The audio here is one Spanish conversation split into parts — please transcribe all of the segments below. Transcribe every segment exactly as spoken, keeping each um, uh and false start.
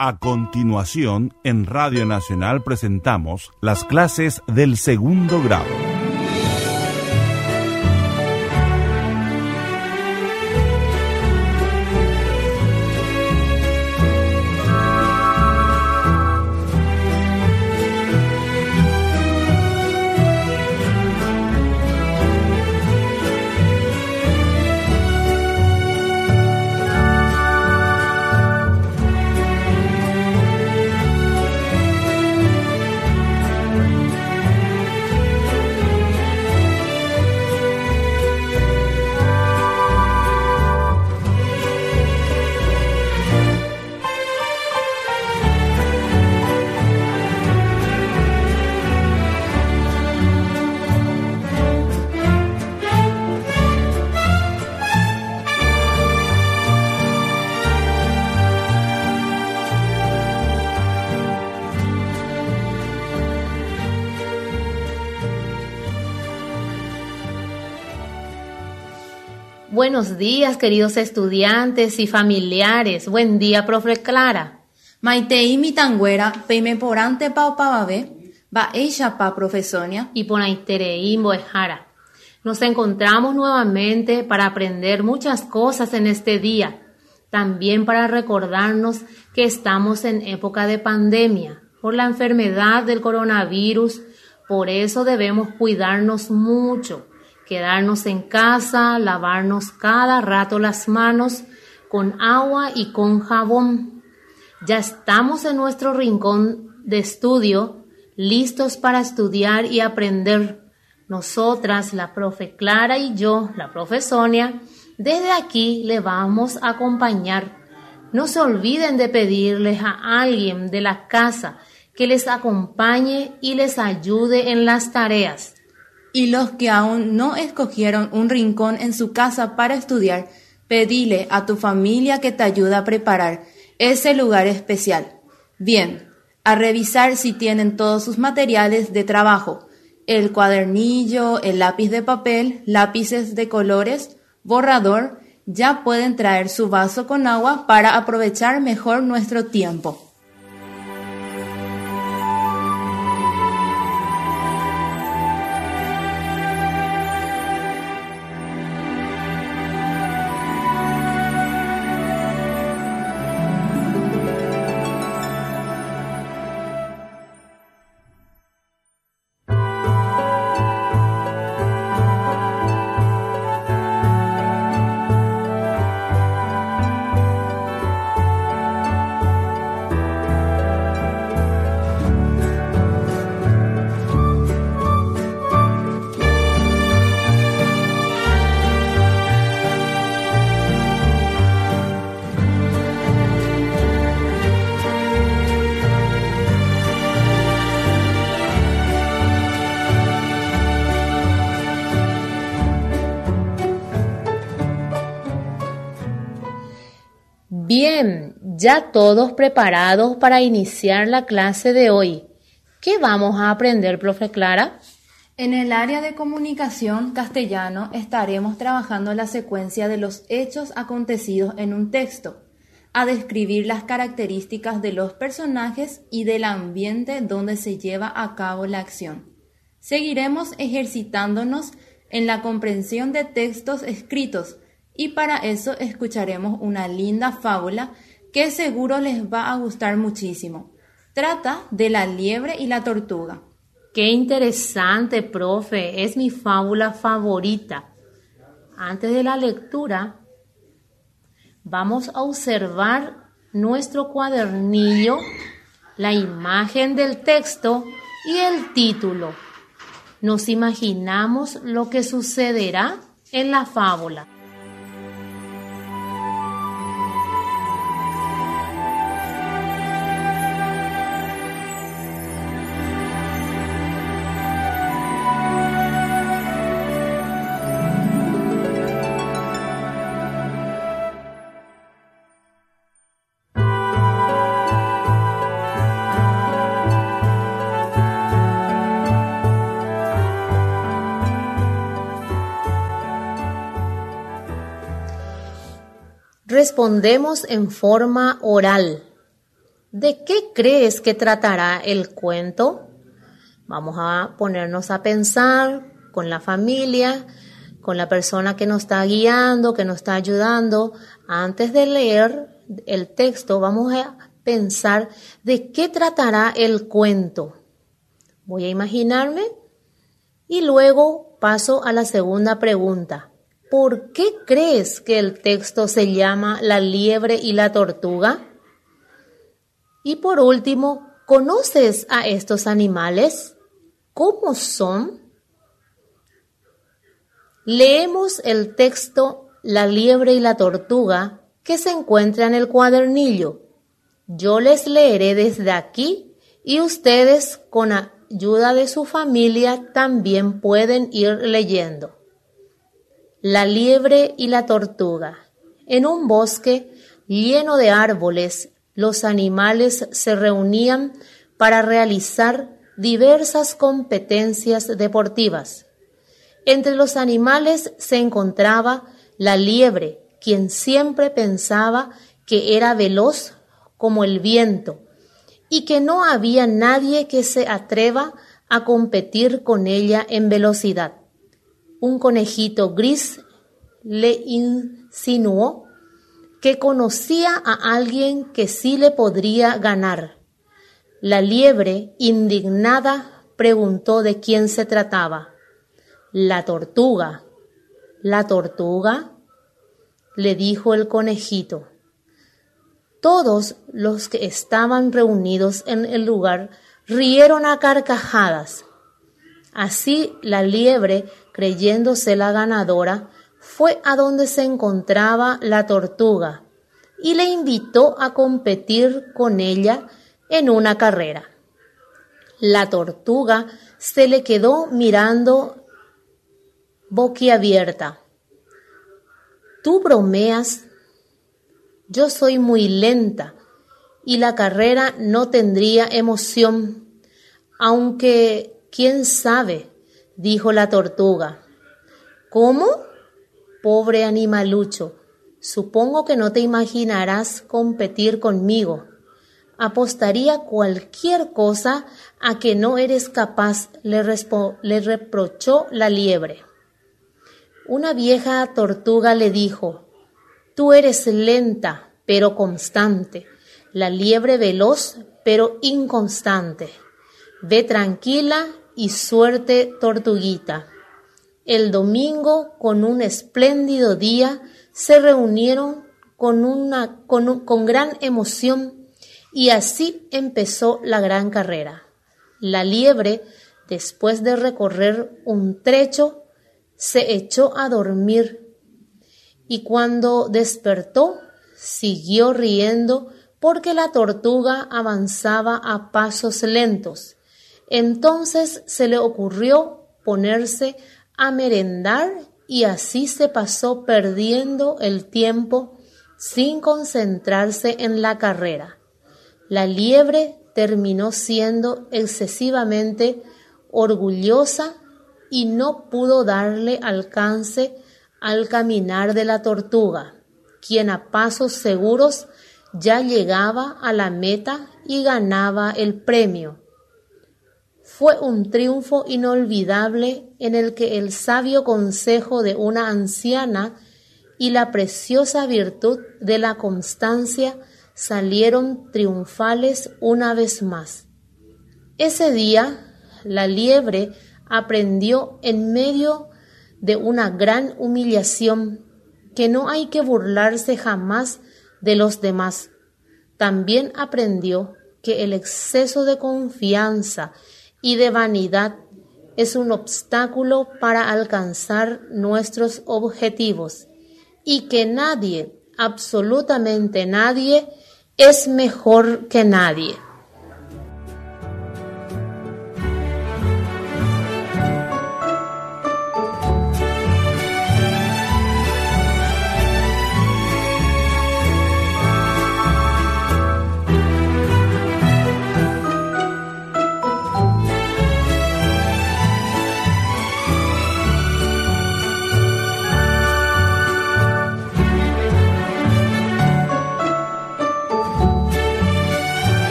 A continuación, en Radio Nacional presentamos las clases del segundo grado. Buenos días, queridos estudiantes y familiares. Buen día, profe Clara. Maitei mitangüera, peime porante pa opavabe, va ella pa profesonia. Y ponaitereim boejara. Nos encontramos nuevamente para aprender muchas cosas en este día. También para recordarnos que estamos en época de pandemia por la enfermedad del coronavirus. Por eso debemos cuidarnos mucho. Quedarnos en casa, lavarnos cada rato las manos con agua y con jabón. Ya estamos en nuestro rincón de estudio, listos para estudiar y aprender. Nosotras, la profe Clara y yo, la profe Sonia, desde aquí le vamos a acompañar. No se olviden de pedirles a alguien de la casa que les acompañe y les ayude en las tareas. Y los que aún no escogieron un rincón en su casa para estudiar, pedile a tu familia que te ayude a preparar ese lugar especial. Bien, a revisar si tienen todos sus materiales de trabajo, el cuadernillo, el lápiz de papel, lápices de colores, borrador, ya pueden traer su vaso con agua para aprovechar mejor nuestro tiempo. Bien, ya todos preparados para iniciar la clase de hoy. ¿Qué vamos a aprender, profe Clara? En el área de comunicación castellano estaremos trabajando la secuencia de los hechos acontecidos en un texto, a describir las características de los personajes y del ambiente donde se lleva a cabo la acción. Seguiremos ejercitándonos en la comprensión de textos escritos y para eso escucharemos una linda fábula que seguro les va a gustar muchísimo. Trata de la liebre y la tortuga. ¡Qué interesante, profe! Es mi fábula favorita. Antes de la lectura, vamos a observar nuestro cuadernillo, la imagen del texto y el título. Nos imaginamos lo que sucederá en la fábula. Respondemos en forma oral. ¿De qué crees que tratará el cuento? Vamos a ponernos a pensar con la familia, con la persona que nos está guiando, que nos está ayudando. Antes de leer el texto, vamos a pensar de qué tratará el cuento. Voy a imaginarme y luego paso a la segunda pregunta. ¿Por qué crees que el texto se llama La liebre y la tortuga? Y por último, ¿conoces a estos animales? ¿Cómo son? Leemos el texto La liebre y la tortuga que se encuentra en el cuadernillo. Yo les leeré desde aquí y ustedes con ayuda de su familia también pueden ir leyendo. La liebre y la tortuga. En un bosque lleno de árboles, los animales se reunían para realizar diversas competencias deportivas. Entre los animales se encontraba la liebre, quien siempre pensaba que era veloz como el viento y que no había nadie que se atreva a competir con ella en velocidad. Un conejito gris le insinuó que conocía a alguien que sí le podría ganar. La liebre, indignada, preguntó de quién se trataba. La tortuga. ¿La tortuga?, le dijo el conejito. Todos los que estaban reunidos en el lugar rieron a carcajadas. Así la liebre, creyéndose la ganadora, fue a donde se encontraba la tortuga y le invitó a competir con ella en una carrera. La tortuga se le quedó mirando boquiabierta. ¿Tú bromeas? Yo soy muy lenta y la carrera no tendría emoción, aunque, ¿quién sabe?, dijo la tortuga. ¿Cómo? Pobre animalucho, supongo que no te imaginarás competir conmigo. Apostaría cualquier cosa a que no eres capaz, le, respo- le reprochó la liebre. Una vieja tortuga le dijo, tú eres lenta, pero constante, la liebre veloz, pero inconstante. Ve tranquila y suerte, tortuguita. El domingo, con un espléndido día, se reunieron con, una, con, un, con gran emoción y así empezó la gran carrera. La liebre, después de recorrer un trecho, se echó a dormir y cuando despertó, siguió riendo porque la tortuga avanzaba a pasos lentos. Entonces se le ocurrió ponerse a merendar y así se pasó perdiendo el tiempo sin concentrarse en la carrera. La liebre terminó siendo excesivamente orgullosa y no pudo darle alcance al caminar de la tortuga, quien a pasos seguros ya llegaba a la meta y ganaba el premio. Fue un triunfo inolvidable en el que el sabio consejo de una anciana y la preciosa virtud de la constancia salieron triunfales una vez más. Ese día, la liebre aprendió en medio de una gran humillación que no hay que burlarse jamás de los demás. También aprendió que el exceso de confianza y de vanidad es un obstáculo para alcanzar nuestros objetivos y que nadie, absolutamente nadie, es mejor que nadie.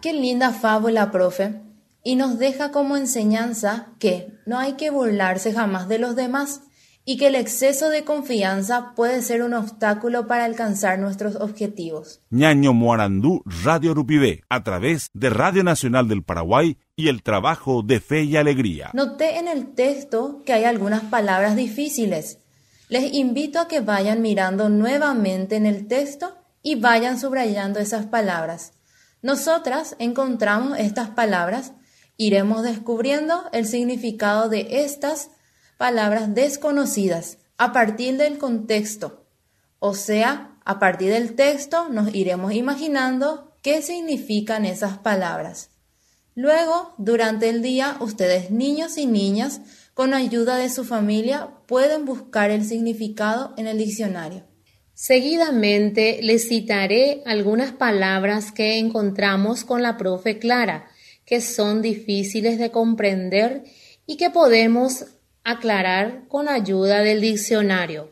Qué linda fábula, profe. Y nos deja como enseñanza que no hay que burlarse jamás de los demás y que el exceso de confianza puede ser un obstáculo para alcanzar nuestros objetivos. Ñaño Moarandú, Radio Rupibé, a través de Radio Nacional del Paraguay y el trabajo de Fe y Alegría. Noté en el texto que hay algunas palabras difíciles. Les invito a que vayan mirando nuevamente en el texto y vayan subrayando esas palabras. Nosotras encontramos estas palabras, iremos descubriendo el significado de estas palabras desconocidas a partir del contexto. O sea, a partir del texto nos iremos imaginando qué significan esas palabras. Luego, durante el día, ustedes niños y niñas, con ayuda de su familia, pueden buscar el significado en el diccionario. Seguidamente les citaré algunas palabras que encontramos con la profe Clara, que son difíciles de comprender y que podemos aclarar con ayuda del diccionario.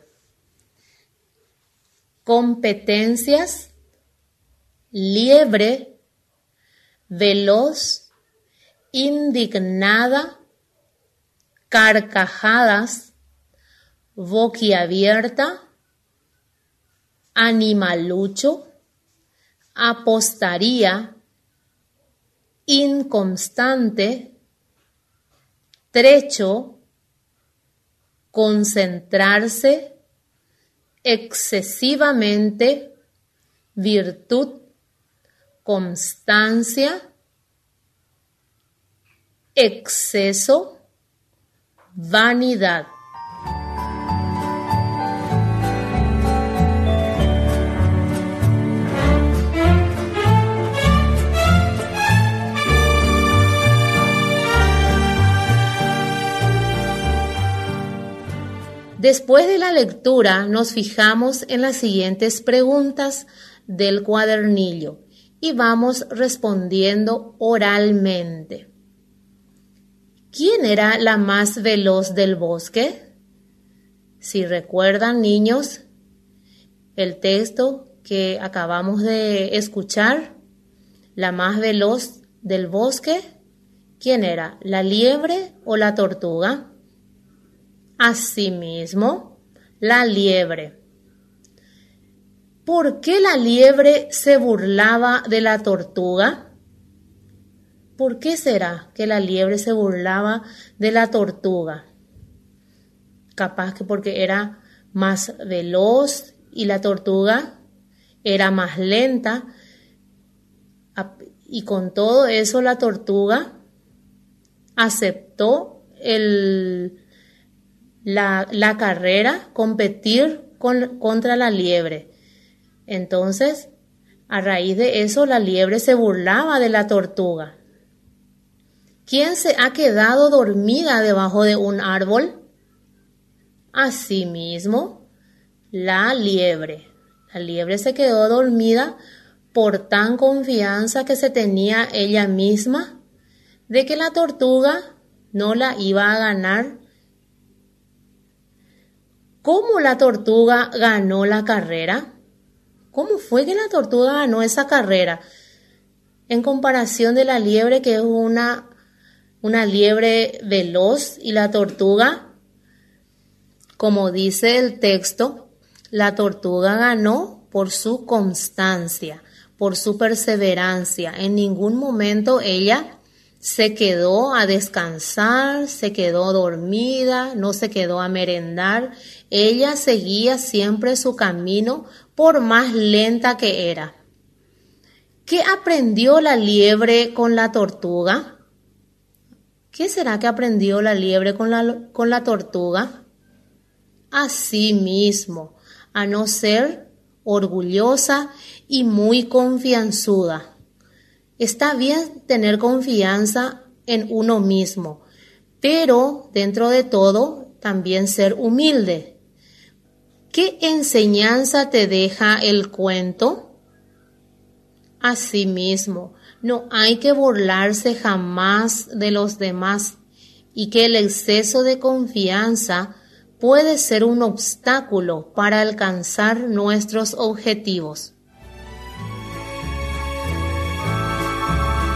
Competencias, liebre, veloz, indignada, carcajadas, boquiabierta, animalucho, apostaría, inconstante, trecho, concentrarse, excesivamente, virtud, constancia, exceso, vanidad. Después de la lectura nos fijamos en las siguientes preguntas del cuadernillo y vamos respondiendo oralmente. ¿Quién era la más veloz del bosque? Si recuerdan, niños, el texto que acabamos de escuchar, la más veloz del bosque, ¿quién era? ¿La liebre o la tortuga? Asimismo, la liebre. ¿Por qué la liebre se burlaba de la tortuga? ¿Por qué será que la liebre se burlaba de la tortuga? Capaz que porque era más veloz y la tortuga era más lenta. Y con todo eso la tortuga aceptó el... La, la carrera, competir con, contra la liebre. Entonces, a raíz de eso, la liebre se burlaba de la tortuga. ¿Quién se ha quedado dormida debajo de un árbol? Asimismo, la liebre. La liebre se quedó dormida por tan confianza que se tenía ella misma de que la tortuga no la iba a ganar. ¿Cómo la tortuga ganó la carrera? ¿Cómo fue que la tortuga ganó esa carrera? En comparación de la liebre, que es una, una liebre veloz, y la tortuga, como dice el texto, la tortuga ganó por su constancia, por su perseverancia. En ningún momento ella se quedó a descansar, se quedó dormida, no se quedó a merendar. Ella seguía siempre su camino, por más lenta que era. ¿Qué aprendió la liebre con la tortuga? ¿Qué será que aprendió la liebre con la, con la tortuga? Asimismo, a no ser orgullosa y muy confianzuda. Está bien tener confianza en uno mismo, pero dentro de todo también ser humilde. ¿Qué enseñanza te deja el cuento? Asimismo, no hay que burlarse jamás de los demás y que el exceso de confianza puede ser un obstáculo para alcanzar nuestros objetivos.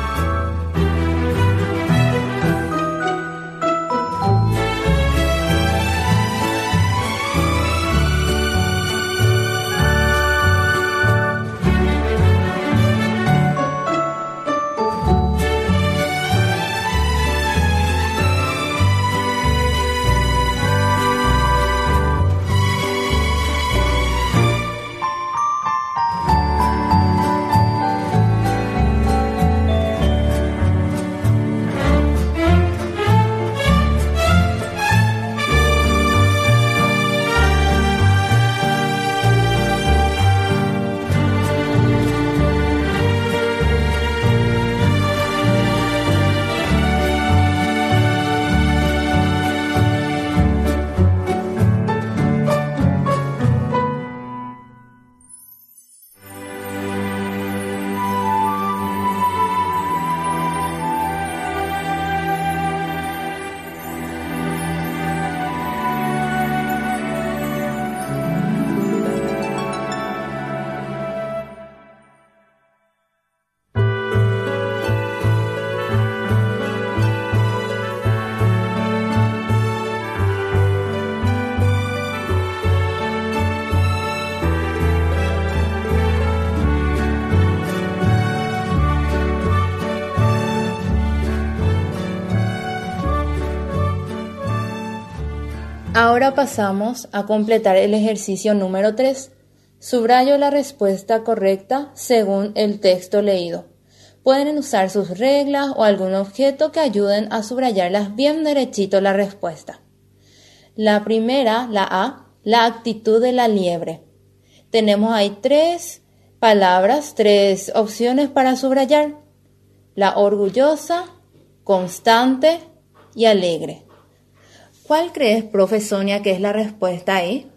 Ahora pasamos a completar el ejercicio número tres. Subrayo la respuesta correcta según el texto leído. Pueden usar sus reglas o algún objeto que ayuden a subrayarlas bien derechito la respuesta. La primera, la A, la actitud de la liebre. Tenemos ahí tres palabras, tres opciones para subrayar. La orgullosa, constante y alegre. ¿Cuál crees, profe Sonia, que es la respuesta ahí?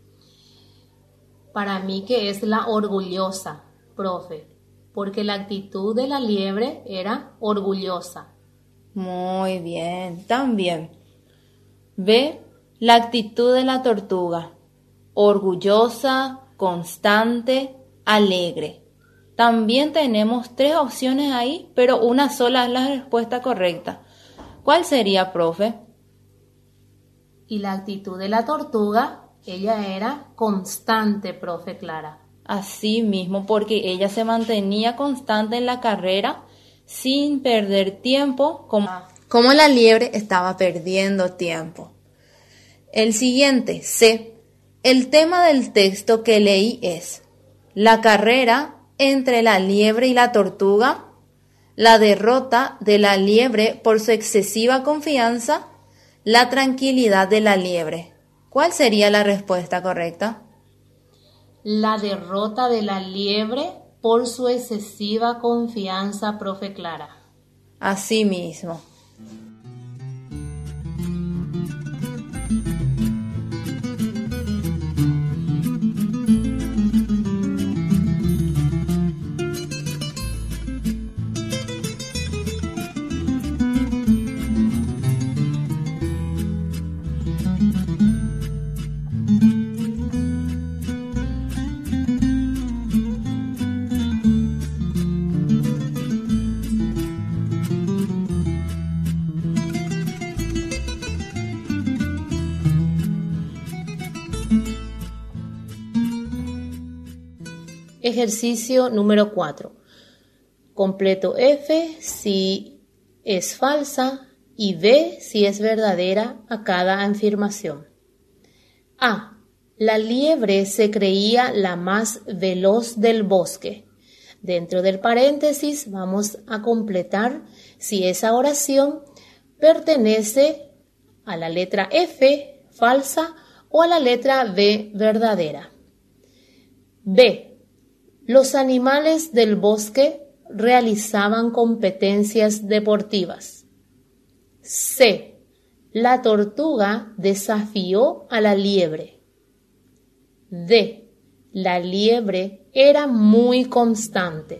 Para mí que es la orgullosa, profe, porque la actitud de la liebre era orgullosa. Muy bien, también. B, la actitud de la tortuga. Orgullosa, constante, alegre. También tenemos tres opciones ahí, pero una sola es la respuesta correcta. ¿Cuál sería, profe? Y la actitud de la tortuga, ella era constante, profe Clara. Así mismo, porque ella se mantenía constante en la carrera sin perder tiempo, como, como la liebre estaba perdiendo tiempo. El siguiente, C. El tema del texto que leí es la carrera entre la liebre y la tortuga, la derrota de la liebre por su excesiva confianza, la tranquilidad de la liebre. ¿Cuál sería la respuesta correcta? La derrota de la liebre por su excesiva confianza, profe Clara. Así mismo. Ejercicio número cuatro. Completo F si es falsa y B si es verdadera a cada afirmación. A. La liebre se creía la más veloz del bosque. Dentro del paréntesis vamos a completar si esa oración pertenece a la letra F, falsa, o a la letra B, verdadera. B. Los animales del bosque realizaban competencias deportivas. C. La tortuga desafió a la liebre. D. La liebre era muy constante.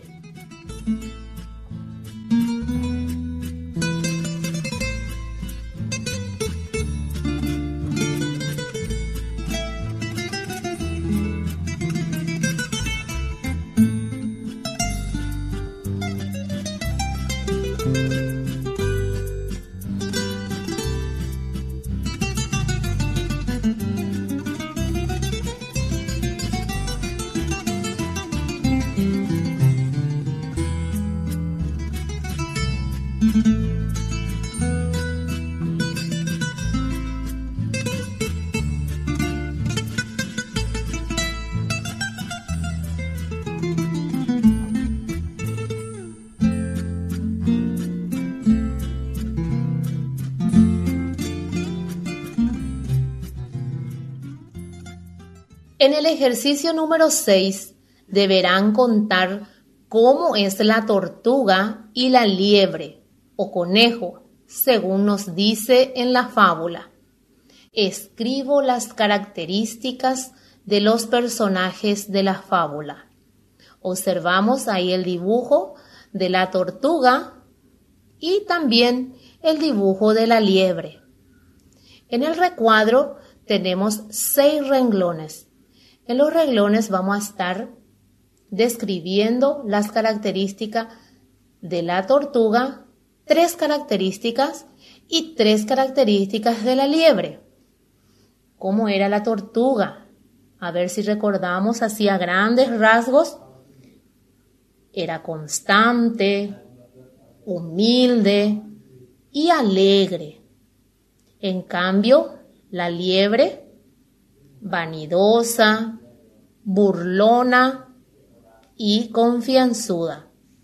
En el ejercicio número seis deberán contar cómo es la tortuga y la liebre o conejo, según nos dice en la fábula. Escribo las características de los personajes de la fábula. Observamos ahí el dibujo de la tortuga y también el dibujo de la liebre. En el recuadro tenemos seis renglones. En los renglones vamos a estar describiendo las características de la tortuga, tres características y tres características de la liebre. ¿Cómo era la tortuga? A ver si recordamos así a grandes rasgos. Era constante, humilde y alegre. En cambio, la liebre, vanidosa, burlona y confianzuda.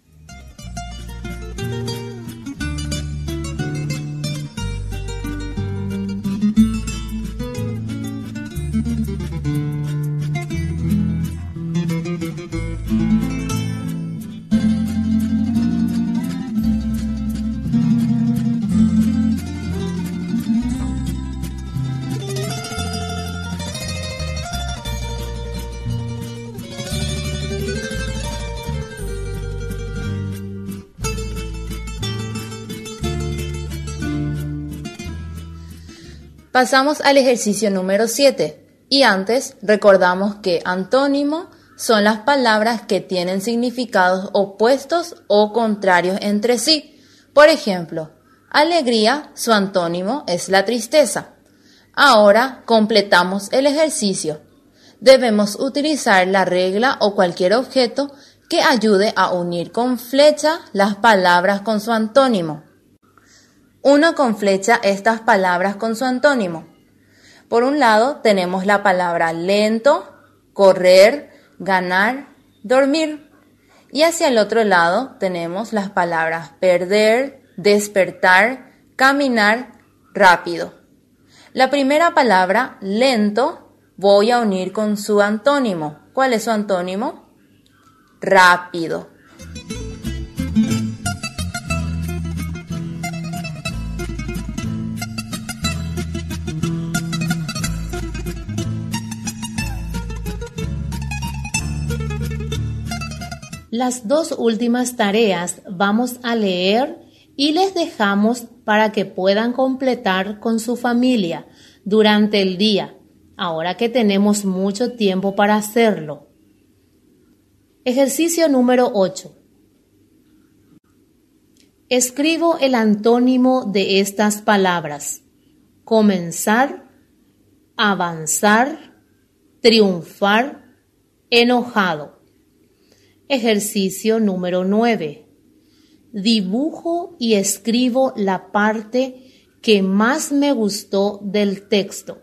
Pasamos al ejercicio número siete y antes recordamos que antónimo son las palabras que tienen significados opuestos o contrarios entre sí. Por ejemplo, alegría, su antónimo es la tristeza. Ahora completamos el ejercicio. Debemos utilizar la regla o cualquier objeto que ayude a unir con flecha las palabras con su antónimo. Uno con flecha estas palabras con su antónimo. Por un lado tenemos la palabra lento, correr, ganar, dormir. Y hacia el otro lado tenemos las palabras perder, despertar, caminar, rápido. La primera palabra, lento, voy a unir con su antónimo. ¿Cuál es su antónimo? Rápido. Las dos últimas tareas vamos a leer y les dejamos para que puedan completar con su familia durante el día, ahora que tenemos mucho tiempo para hacerlo. Ejercicio número ocho. Escribo el antónimo de estas palabras: comenzar, avanzar, triunfar, enojado. Ejercicio número nueve. Dibujo y escribo la parte que más me gustó del texto.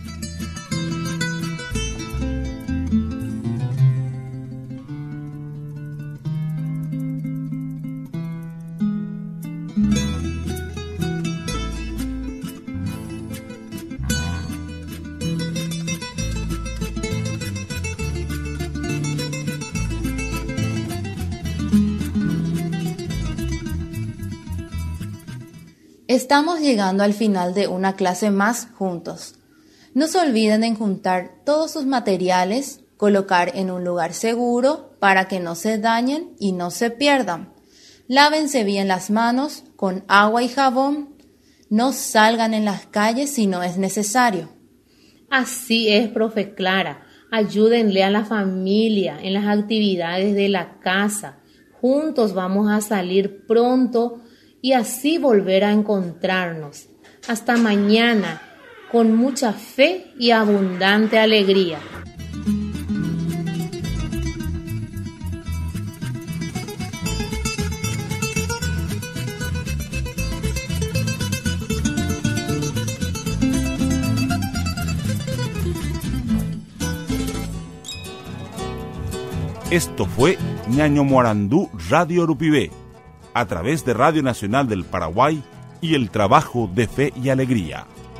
Estamos llegando al final de una clase más juntos. No se olviden en juntar todos sus materiales, colocar en un lugar seguro para que no se dañen y no se pierdan. Lávense bien las manos con agua y jabón. No salgan en las calles si no es necesario. Así es, profe Clara. Ayúdenle a la familia en las actividades de la casa. Juntos vamos a salir pronto y así volver a encontrarnos. Hasta mañana, con mucha fe y abundante alegría. Esto fue Ñaño Morandú Radio Urupibé, a través de Radio Nacional del Paraguay y el trabajo de fe y alegría.